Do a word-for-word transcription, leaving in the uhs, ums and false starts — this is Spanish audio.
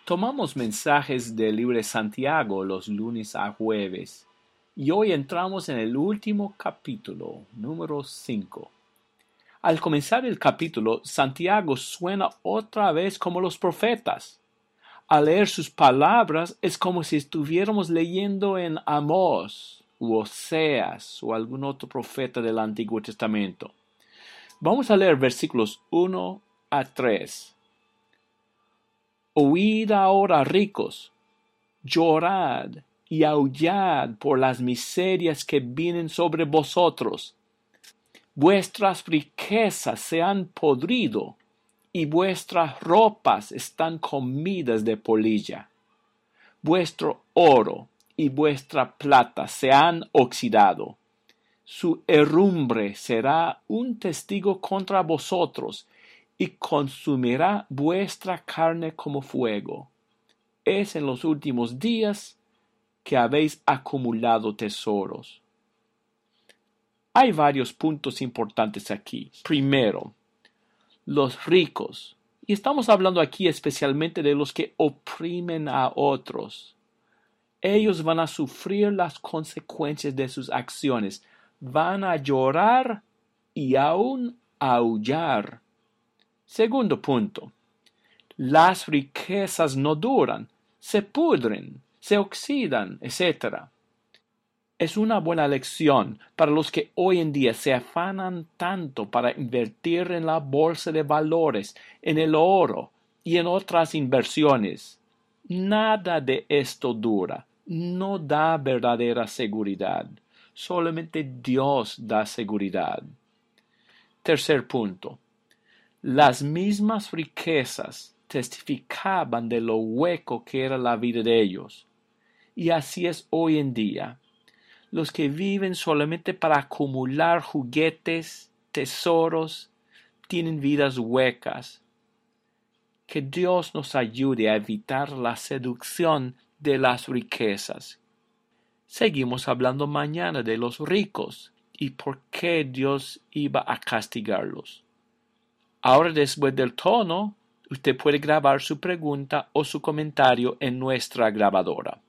Tomamos mensajes del libro de Santiago los lunes a jueves y hoy entramos en el último capítulo, número cinco. Al comenzar el capítulo, Santiago suena otra vez como los profetas. Al leer sus palabras es como si estuviéramos leyendo en Amós, u Oseas o algún otro profeta del Antiguo Testamento. Vamos a leer versículos uno a tres. Oíd ahora, ricos, llorad y aullad por las miserias que vienen sobre vosotros. Vuestras riquezas se han podrido y vuestras ropas están comidas de polilla. Vuestro oro y vuestra plata se han oxidado. Su herrumbre será un testigo contra vosotros y consumirá vuestra carne como fuego. Es en los últimos días que habéis acumulado tesoros. Hay varios puntos importantes aquí. Primero, los ricos. Y estamos hablando aquí especialmente de los que oprimen a otros. Ellos van a sufrir las consecuencias de sus acciones. Van a llorar y aún aullar. Segundo punto. Las riquezas no duran, se pudren, se oxidan, etcétera. Es una buena lección para los que hoy en día se afanan tanto para invertir en la bolsa de valores, en el oro y en otras inversiones. Nada de esto dura, no da verdadera seguridad. Solamente Dios da seguridad. Tercer punto. Las mismas riquezas testificaban de lo hueco que era la vida de ellos. Y así es hoy en día. Los que viven solamente para acumular juguetes, tesoros, tienen vidas huecas. Que Dios nos ayude a evitar la seducción de las riquezas. Seguimos hablando mañana de los ricos y por qué Dios iba a castigarlos. Ahora, después del tono, usted puede grabar su pregunta o su comentario en nuestra grabadora.